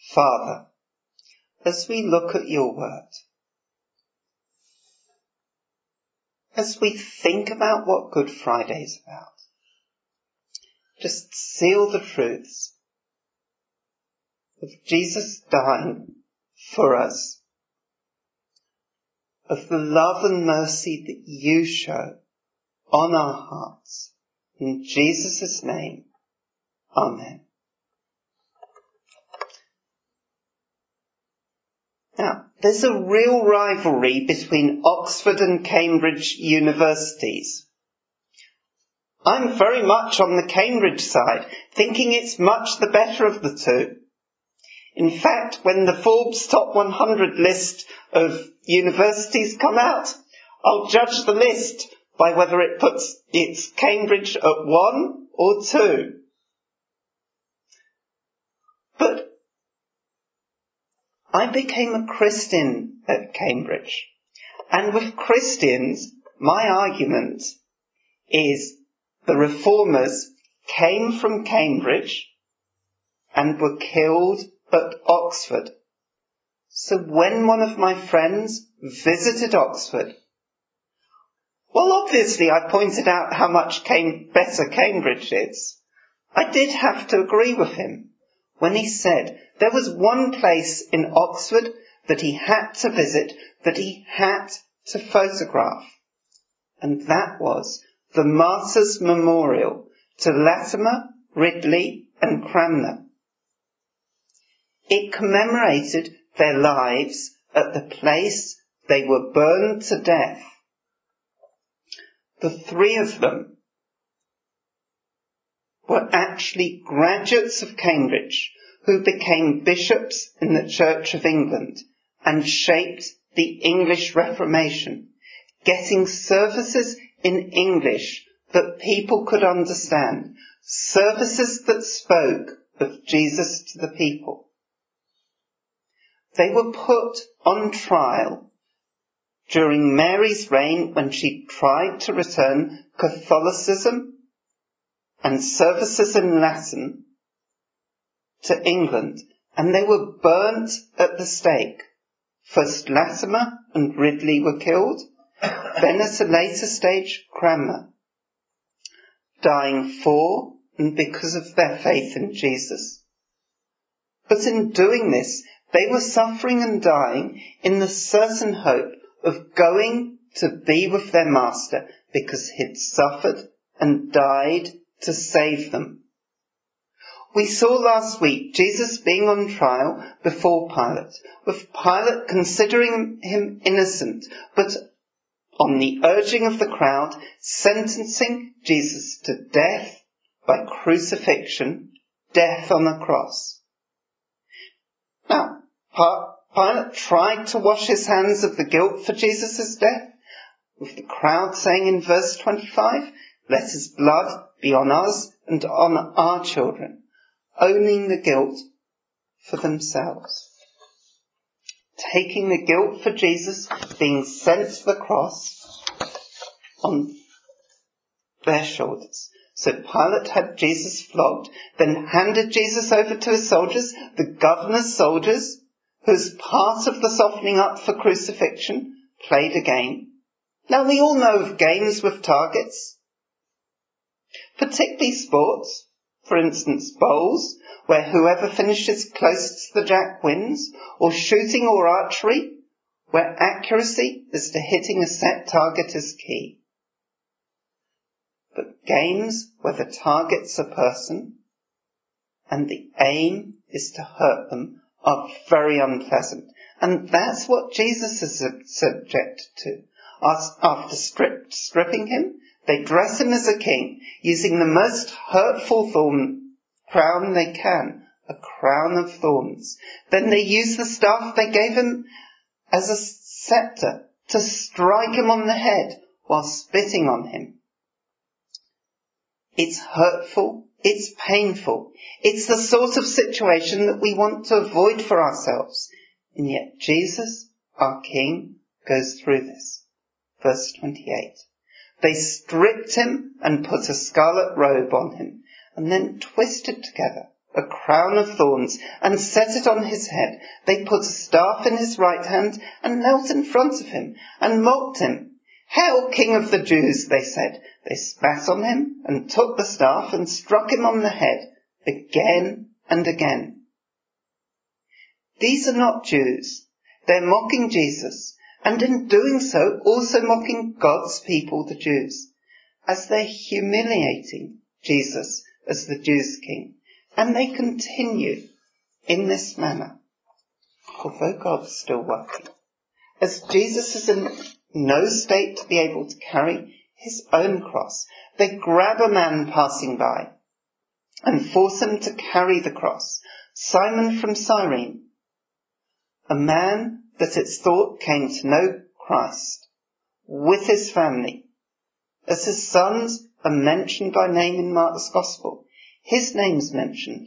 Father, as we look at your word, as we think about what Good Friday is about, just seal the truths of Jesus dying for us, of the love and mercy that you show on our hearts. In Jesus' name, Amen. Now, there's a real rivalry between Oxford and Cambridge universities. I'm very much on the Cambridge side, thinking it's much the better of the two. In fact, when the Forbes Top 100 list of universities come out, I'll judge the list by whether it puts its Cambridge at 1 or 2. But I became a Christian at Cambridge. And with Christians, my argument is the reformers came from Cambridge and were killed at Oxford. So when one of my friends visited Oxford, well, obviously I pointed out how much better Cambridge is. I did have to agree with him when he said there was one place in Oxford that he had to visit, that he had to photograph. And that was the Martyrs' Memorial to Latimer, Ridley and Cranmer. It commemorated their lives at the place they were burned to death. The three of them were actually graduates of Cambridge who became bishops in the Church of England and shaped the English Reformation, getting services in English that people could understand, services that spoke of Jesus to the people. They were put on trial during Mary's reign when she tried to return Catholicism and services in Latin to England, and they were burnt at the stake. First Latimer and Ridley were killed, then at a later stage Cranmer, dying for and because of their faith in Jesus. But in doing this, they were suffering and dying in the certain hope of going to be with their master because he'd suffered and died to save them. We saw last week Jesus being on trial before Pilate, with Pilate considering him innocent, but on the urging of the crowd, sentencing Jesus to death by crucifixion, death on a cross. Now, Pilate tried to wash his hands of the guilt for Jesus' death, with the crowd saying in verse 25, "Let his blood be on us and on our children," owning the guilt for themselves. Taking the guilt for Jesus being sent to the cross on their shoulders. So Pilate had Jesus flogged, then handed Jesus over to his soldiers, the governor's soldiers, whose part of the softening up for crucifixion played a game. Now we all know of games with targets, particularly sports, for instance bowls, where whoever finishes closest to the jack wins, or shooting or archery, where accuracy as to hitting a set target is key. But games where the target's a person and the aim is to hurt them are very unpleasant. And that's what Jesus is subjected to. After stripping him, they dress him as a king, using the most hurtful crown they can, a crown of thorns. Then they use the staff they gave him as a scepter to strike him on the head while spitting on him. It's hurtful, it's painful, it's the sort of situation that we want to avoid for ourselves. And yet Jesus, our King, goes through this. Verse 28. They stripped him and put a scarlet robe on him, and then twisted together a crown of thorns, and set it on his head. They put a staff in his right hand and knelt in front of him and mocked him. "Hail, King of the Jews," they said. They spat on him and took the staff and struck him on the head again and again. These are not Jews. They're mocking Jesus, and in doing so also mocking God's people, the Jews, as they're humiliating Jesus as the Jews' king. And they continue in this manner, although God's still working, as Jesus is in no state to be able to carry his own cross. They grab a man passing by and force him to carry the cross, Simon from Cyrene, a man that it's thought came to know Christ, with his family. As his sons are mentioned by name in Mark's Gospel, his name's mentioned,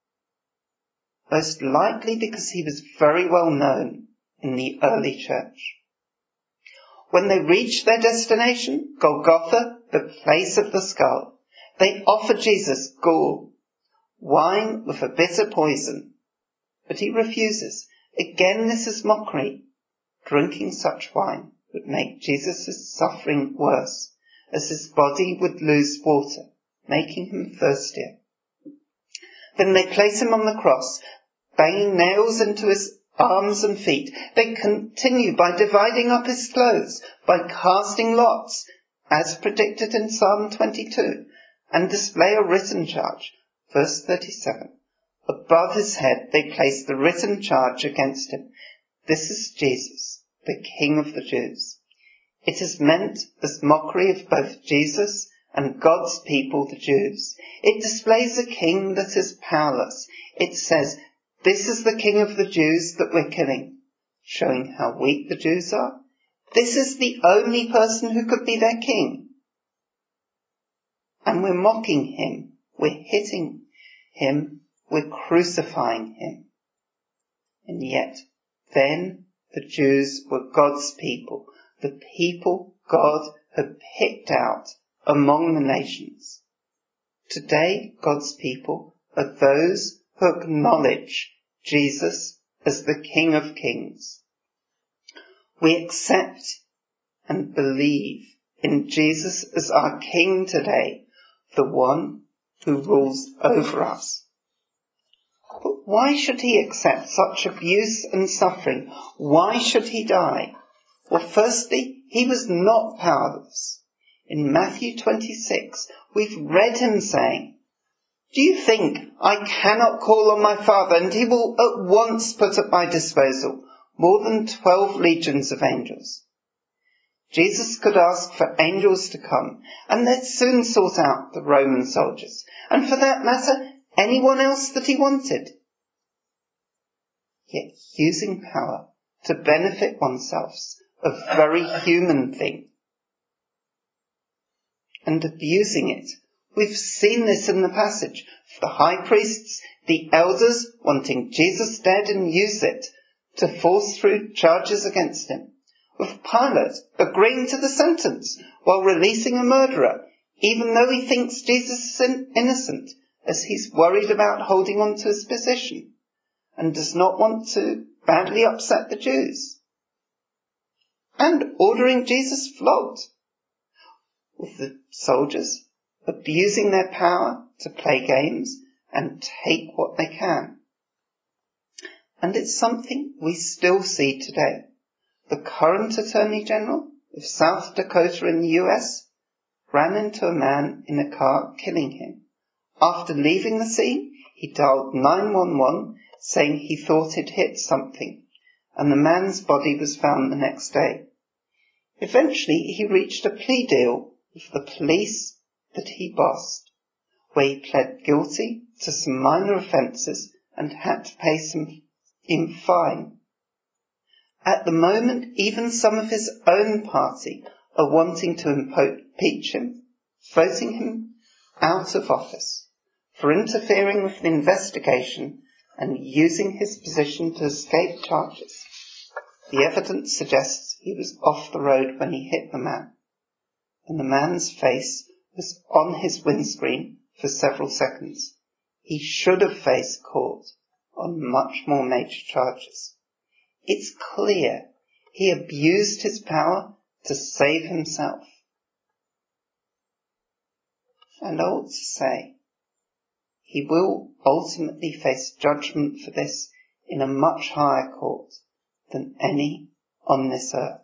most likely because he was very well known in the early church. When they reach their destination, Golgotha, the place of the skull, they offer Jesus gall, wine with a bitter poison, but he refuses. Again, this is mockery. Drinking such wine would make Jesus' suffering worse, as his body would lose water, making him thirstier. Then they place him on the cross, banging nails into his arms and feet. They continue by dividing up his clothes, by casting lots, as predicted in Psalm 22, and display a written charge. Verse 37. Above his head they place the written charge against him. This is Jesus, the King of the Jews. It is meant as mockery of both Jesus and God's people, the Jews. It displays a king that is powerless. It says, "This is the King of the Jews that we're killing," showing how weak the Jews are. This is the only person who could be their king. And we're mocking him. We're hitting him. We're crucifying him. And yet, then the Jews were God's people, the people God had picked out among the nations. Today, God's people are those who acknowledge Jesus as the King of Kings. We accept and believe in Jesus as our King today, the one who rules over us. But why should he accept such abuse and suffering? Why should he die? Well, firstly, he was not powerless. In Matthew 26, we've read him saying, "Do you think I cannot call on my Father and he will at once put at my disposal more than 12 legions of angels?" Jesus could ask for angels to come, and they'd soon sort out the Roman soldiers, and for that matter, anyone else that he wanted. Yet using power to benefit oneself's a very human thing. And abusing it. We've seen this in the passage. The high priests, the elders wanting Jesus dead and use it to force through charges against him. With Pilate agreeing to the sentence while releasing a murderer, even though he thinks Jesus is innocent, as he's worried about holding on to his position and does not want to badly upset the Jews. And ordering Jesus flogged, with the soldiers abusing their power to play games and take what they can. And it's something we still see today. The current Attorney General of South Dakota in the US ran into a man in a car, killing him. After leaving the scene, he dialed 911 saying he thought he'd hit something, and the man's body was found the next day. Eventually, he reached a plea deal with the police that he bossed, where he pled guilty to some minor offences and had to pay some fine. At the moment, even some of his own party are wanting to impeach him, voting him out of office for interfering with the investigation and using his position to escape charges. The evidence suggests he was off the road when he hit the man, and the man's face was on his windscreen for several seconds. he should have faced court on much more major charges. It's clear he abused his power to save himself. And I ought to say, he will ultimately face judgment for this in a much higher court than any on this earth.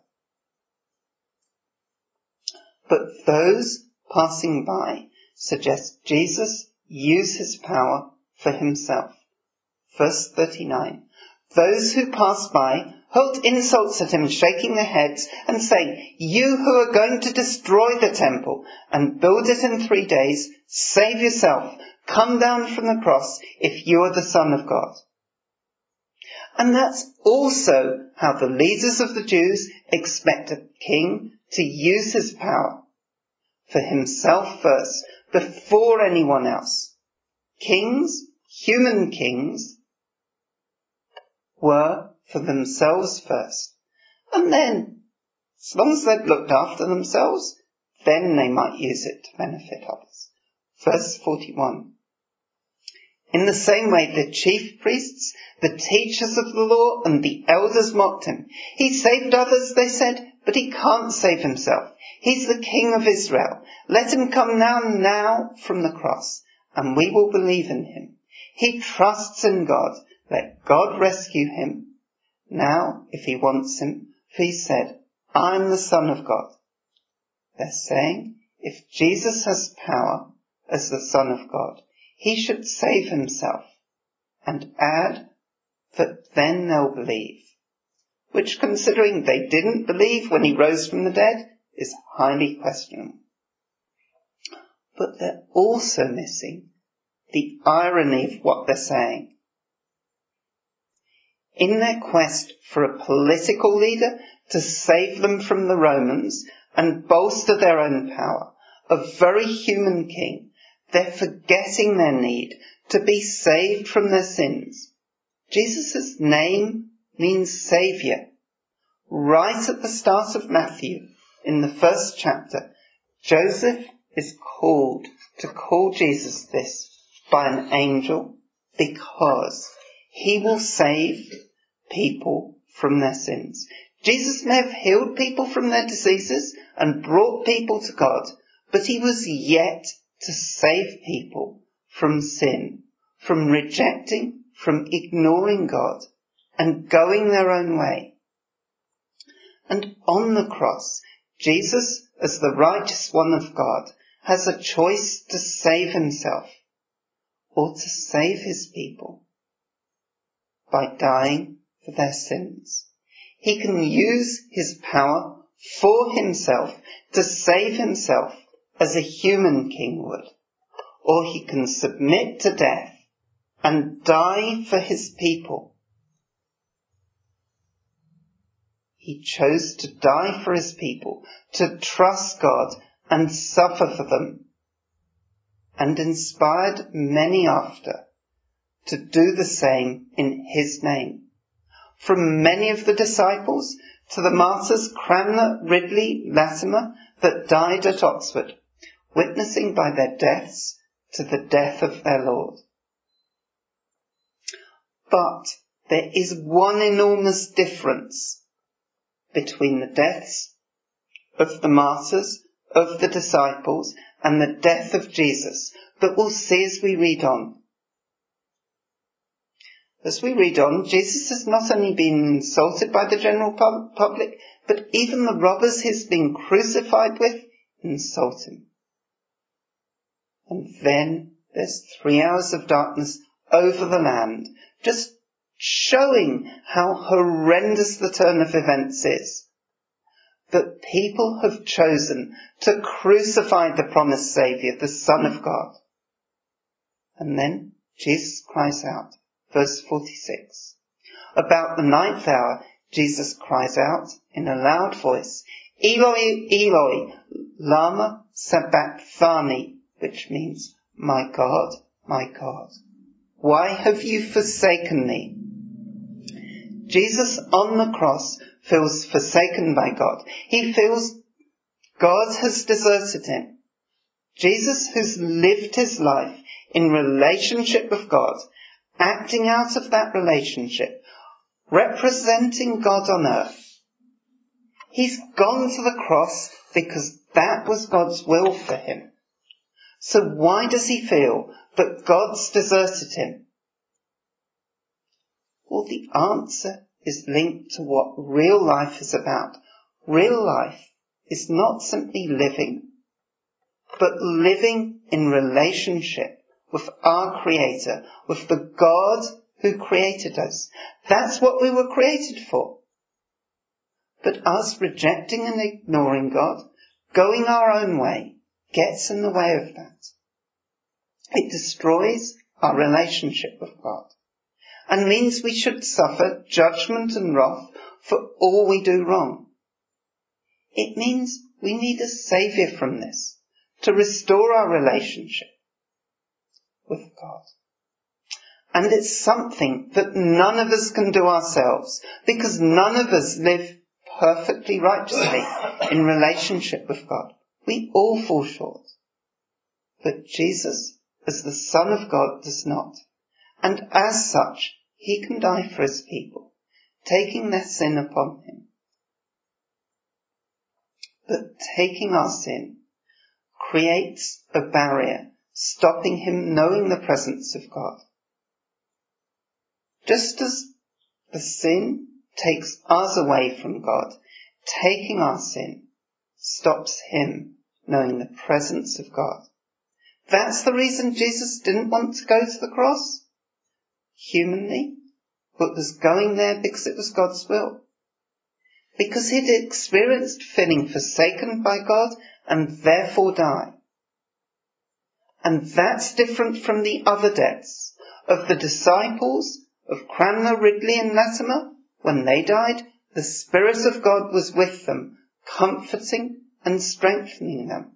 But those passing by suggest Jesus use his power for himself. Verse 39, those who pass by hurled insults at him, shaking their heads and saying, you who are going to destroy the temple and build it in 3 days, save yourself, come down from the cross if you are the Son of God. And that's also how the leaders of the Jews expect a king to use his power for himself first, before anyone else. Kings, human kings, were for themselves first. And then, as long as they'd looked after themselves, then they might use it to benefit others. Verse 41. In the same way, the chief priests, the teachers of the law, and the elders mocked him. He saved others, they said, but he can't save himself. He's the King of Israel. Let him come now from the cross, and we will believe in him. He trusts in God. Let God rescue him. Now, if he wants him, for he said, I'm the Son of God. They're saying, if Jesus has power as the Son of God, he should save himself, and add that then they'll believe, which, considering they didn't believe when he rose from the dead, is highly questionable. But they're also missing the irony of what they're saying. In their quest for a political leader to save them from the Romans and bolster their own power, a very human king, they're forgetting their need to be saved from their sins. Jesus' name means Saviour. Right at the start of Matthew, in the first chapter, Joseph is called to call Jesus this by an angel because he will save people from their sins. Jesus may have healed people from their diseases and brought people to God, but he was yet to save people from sin, from rejecting, from ignoring God and going their own way. And on the cross, Jesus, as the righteous one of God, has a choice to save himself or to save his people by dying for their sins. He can use his power for himself to save himself as a human king would, or he can submit to death and die for his people. He chose to die for his people, to trust God and suffer for them, and inspired many after to do the same in his name. From many of the disciples to the martyrs Cranmer, Ridley, Latimer that died at Oxford, witnessing by their deaths to the death of their Lord. But there is one enormous difference between the deaths of the martyrs, of the disciples, and the death of Jesus that we'll see as we read on. As we read on, Jesus has not only been insulted by the general public, but even the robbers he's been crucified with insult him. And then there's 3 hours of darkness over the land, just showing how horrendous the turn of events is. That people have chosen to crucify the promised Saviour, the Son of God. And then Jesus cries out, verse 46. About the 9th hour, Jesus cries out in a loud voice, Eloi, Eloi, lama sabachthani, which means, my God, why have you forsaken me? Jesus on the cross feels forsaken by God. He feels God has deserted him. Jesus, who's lived his life in relationship with God, acting out of that relationship, representing God on earth. He's gone to the cross because that was God's will for him. So why does he feel that God's deserted him? Well, the answer is linked to what real life is about. Real life is not simply living, but living in relationship with our Creator, with the God who created us. That's what we were created for. But us rejecting and ignoring God, going our own way, gets in the way of that. It destroys our relationship with God and means we should suffer judgment and wrath for all we do wrong. It means we need a saviour from this to restore our relationship with God. And it's something that none of us can do ourselves, because none of us live perfectly righteously in relationship with God. We all fall short. But Jesus, as the Son of God, does not. And as such, he can die for his people, taking their sin upon him. But taking our sin creates a barrier, stopping him knowing the presence of God. Just as the sin takes us away from God, taking our sin stops him knowing the presence of God. That's the reason Jesus didn't want to go to the cross, humanly, but was going there because it was God's will. Because he'd experienced feeling forsaken by God and therefore die. And that's different from the other deaths of the disciples of Cranmer, Ridley and Latimer. When they died, the Spirit of God was with them, comforting and strengthening them.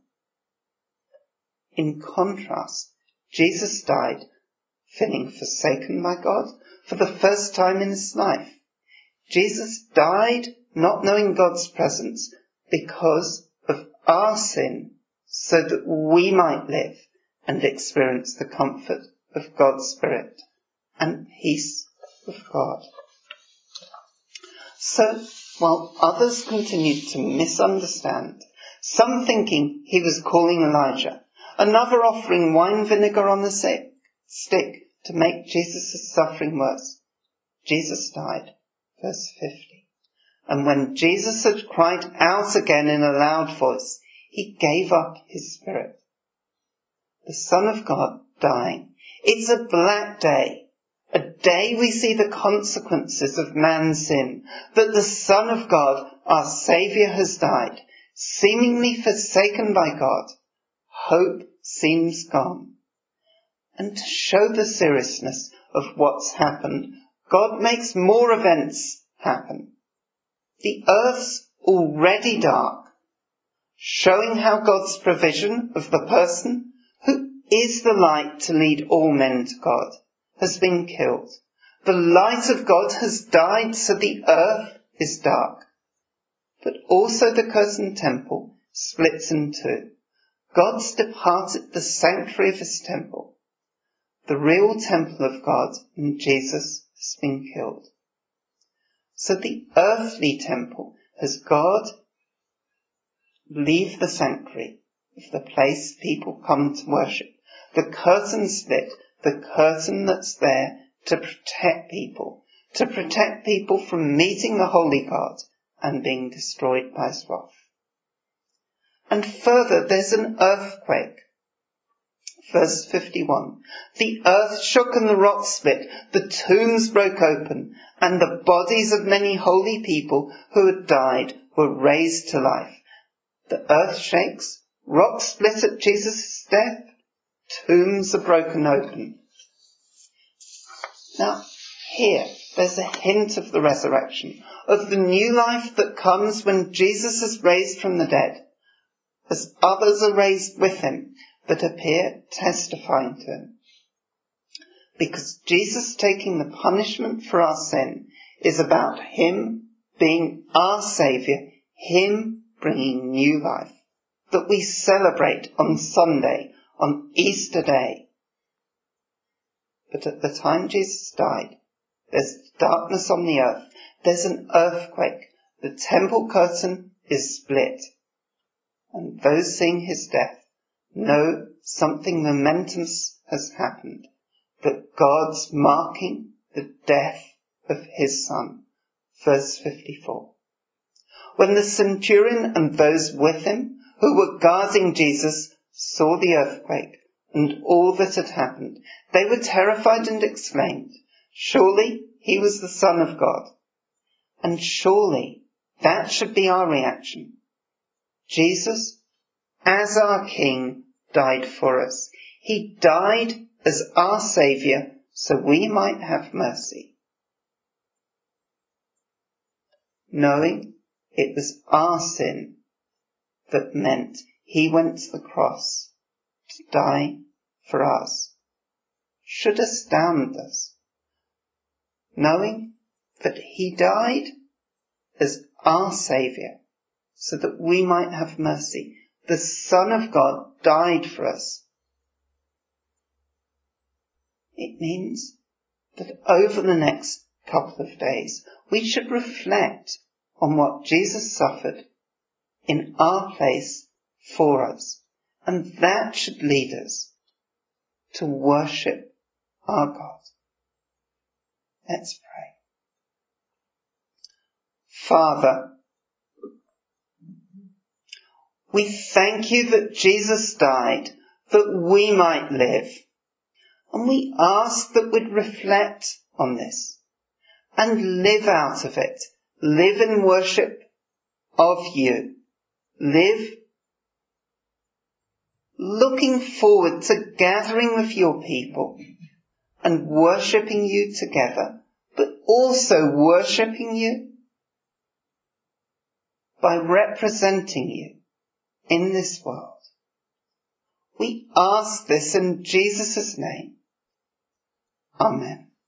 In contrast, Jesus died feeling forsaken by God for the first time in his life. Jesus died not knowing God's presence because of our sin, so that we might live and experience the comfort of God's Spirit and peace with God. So, while others continued to misunderstand, some thinking he was calling Elijah, another offering wine vinegar on the stick to make Jesus' suffering worse, Jesus died. Verse 50. And when Jesus had cried out again in a loud voice, he gave up his spirit. The Son of God dying. It's a black day. A day we see the consequences of man's sin. That the Son of God, our Saviour, has died, seemingly forsaken by God. Hope seems gone. And to show the seriousness of what's happened, God makes more events happen. The earth's already dark, showing how God's provision of the person who is the light to lead all men to God has been killed. The light of God has died, so the earth is dark. But also the curtain temple splits in two. God's departed the sanctuary of his temple. The real temple of God in Jesus has been killed. So the earthly temple has God leave the sanctuary of the place people come to worship. The curtain split, the curtain that's there to protect people from meeting the holy God and being destroyed by his wrath. And further, there's an earthquake. Verse 51. The earth shook and the rocks split, the tombs broke open, and the bodies of many holy people who had died were raised to life. The earth shakes, rocks split at Jesus' death, tombs are broken open. Now, here, there's a hint of the resurrection, of the new life that comes when Jesus is raised from the dead, as others are raised with him that appear testifying to him. Because Jesus taking the punishment for our sin is about him being our Saviour, him bringing new life, that we celebrate on Sunday, on Easter Day. But at the time Jesus died, there's darkness on the earth. There's an earthquake. The temple curtain is split. And those seeing his death know something momentous has happened, that God's marking the death of his Son. Verse 54. When the centurion and those with him who were guarding Jesus saw the earthquake and all that had happened, they were terrified and exclaimed, "Surely he was the Son of God." And surely that should be our reaction. Jesus, as our King, died for us. He died as our Saviour so we might have mercy. Knowing it was our sin that meant he went to the cross to die for us should astound us. Knowing that he died as our Saviour so that we might have mercy. The Son of God died for us. It means that over the next couple of days we should reflect on what Jesus suffered in our place for us, and that should lead us to worship our God. Let's pray. Father, we thank you that Jesus died that we might live, and we ask that we'd reflect on this and live out of it. Live in worship of you. Live looking forward to gathering with your people and worshipping you together, but also worshipping you by representing you in this world. We ask this in Jesus' name. Amen.